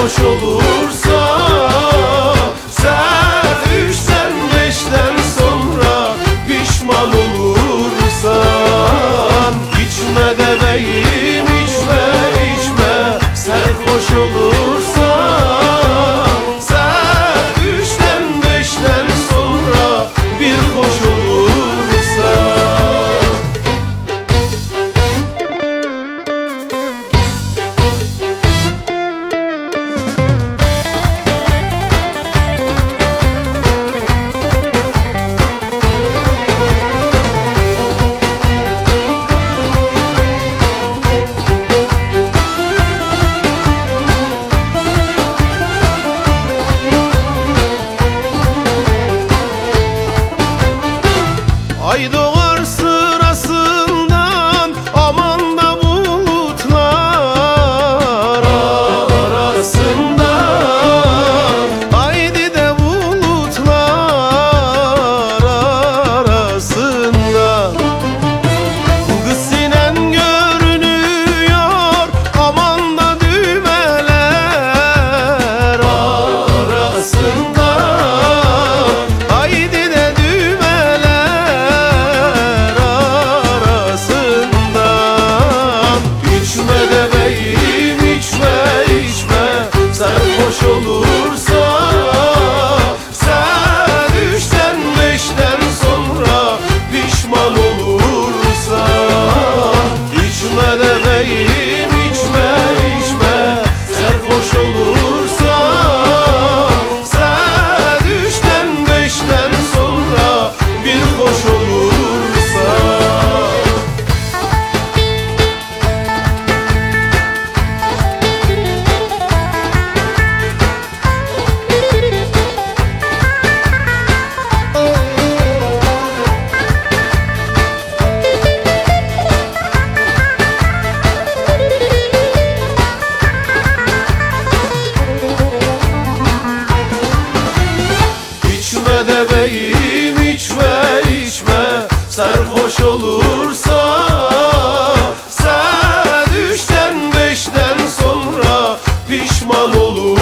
sarhoş olursa, sen üçten beşten sonra pişman olursan. İçme de beyim içme içme, sarhoş olursan, sen üçten beşten sonra bir hoş olursan. Ay doğar sırasından aman da bulutlar arasından. Haydi de bulutlar arasından. Kız sinen görünüyor aman da düğmeler arasından. Haydi de sarhoş olursa, sen üçten beşten sonra pişman olursan. İçme de beyim içme içme, sarhoş olursa, sen üçten beşten sonra bir hoş olursan. İçme de beyim içme içme, sarhoş olursa, sen üçten beşten sonra pişman olur.